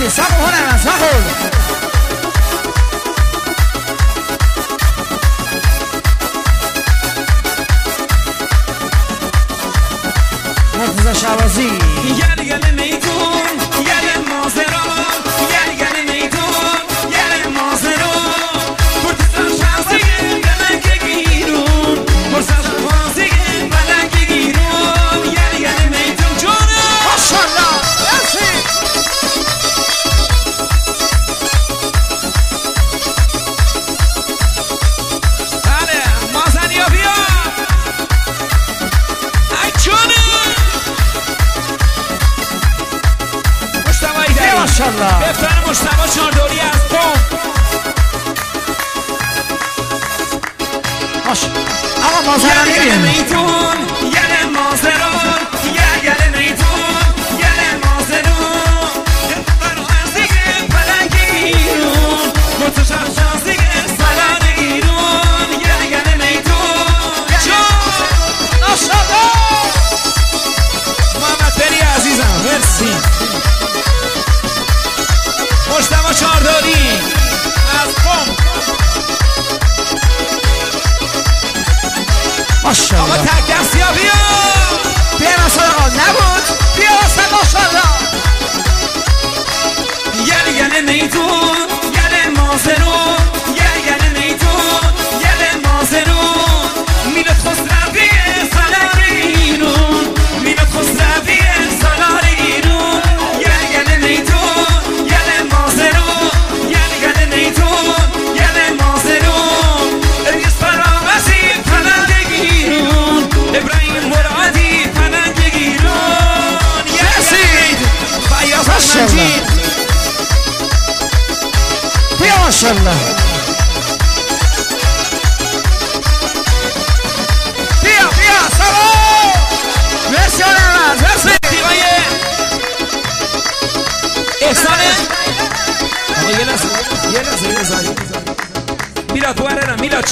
مرسی ساقو هنرمند ساقو مرتضی شعبازی گل گل میدون گل مازران گل گل میدون گل مازران مرتضی شعبازی بلنگ گیرون مرتضی شعبازی بلنگ گیرون گل گل میدون جونه ماشاءالله مرسی بله مازنیا بیا ای جونه ماشاءالله بفتن مجتبی چاردوری از قم آقا مازران گل میدون گل مازران گل میدون گل مازران برو ارزیگ پلنگ گیرون مرتضی شازیگ سلان گیرون گل میدون جان ماشاءالله محمد بری عزیزم مرسی مجتبی چاردوری از قم ماشاءالله آقا تک دستی ها بیا بیا مثلا آقا نبود بیا مثلا ماشاءالله گل گل میدون گل مازرون گل میدون گل مازرون میلاد خسروی سالار گیرون میلاد خسروی سالار گیرون گل میدون گل مازرون گل میدون گل مازرون اریس فرامزی پلنگ گیرون ابراهیم مرادی پلنگ گیرون مرسی. فیاض ماشاءالله. مجید بیا ماشاءالله بیا بیا سلام مرسی هنرمند مرسی دیوای احسانه آقا یه لحظه میلاد بوهرنم میلاد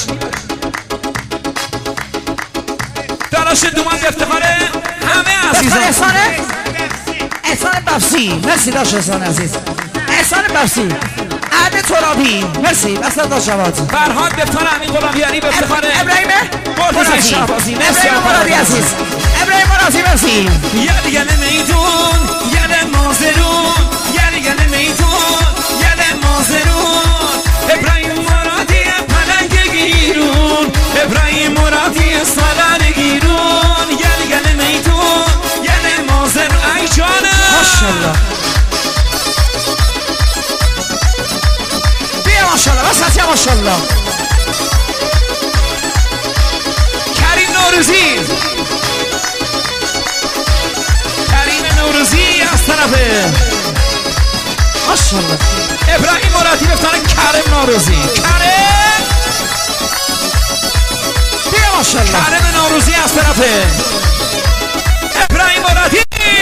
داراش دومان افتخاره همه عزیزان احسانه احسان بفسی مرسی داشت احسان عزیز احسان بفسی عهد ترابی مرسی بسط داشت شبات فرهاد بفتار امین غلامیانی به افتخاره ابراهیم مرتضی شعبازی مرسی ابراهیم مرادی عزیز ابراهیم مرادی مرسی گل میدون گل مازرون گل میدون گل مازرون ابراهیم مرادی پلنگ گیرون ابراهیم مرادی سالار گیرون گل میدون گل مازرون ای جانم ماشاءالله بیا ماشاءالله بس یا ماشاءالله کریم نوروزی کریم نوروزی از طرف ماشاءالله ابراهیم مرادی بفتار کریم نوروزی کریم بیا ماشاءالله کریم نوروزی از طرف ابراهیم مرادی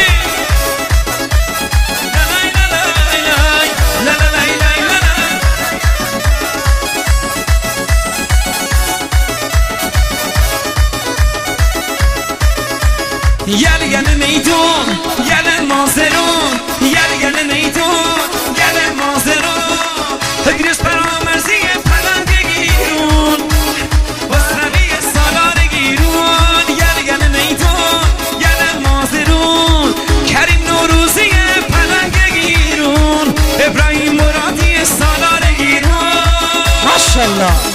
گل میدون گل مازرون گل میدون گل مازرون گریش برامرزی پلنگ گیرون بسروی سالار گیرون گل میدون گل مازرون کریم نوروزی پلنگ گیرون ابراهیم مرادی سالار گیرون ماشاءالله